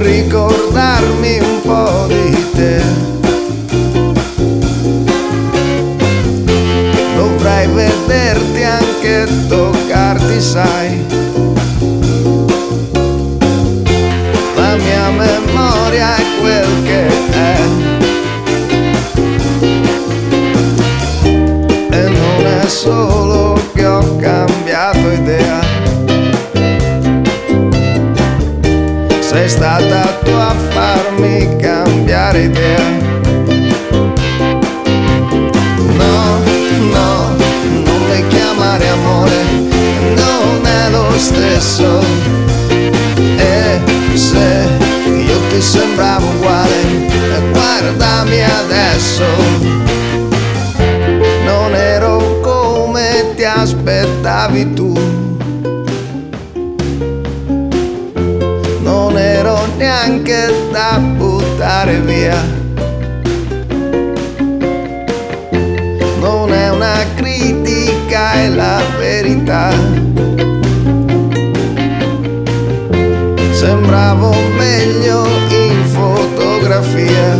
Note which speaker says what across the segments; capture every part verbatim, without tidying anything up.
Speaker 1: ricordarmi un po' di te. Dovrei vederti anche toccarti, sai. La mia memoria è quel che è, e non è solo che ho cambiato idea. Sei stata tu a farmi cambiare idea. No, no, non mi chiamare amore, non è lo stesso. E se io ti sembravo uguale, guardami adesso. Non ero come ti aspettavi tu, non ero neanche da buttare via. Non è una critica, è la verità. Sembravo meglio in fotografia,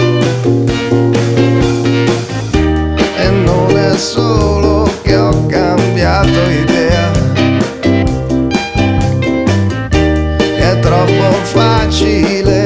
Speaker 1: e non è solo che ho cambiato idea. È troppo facile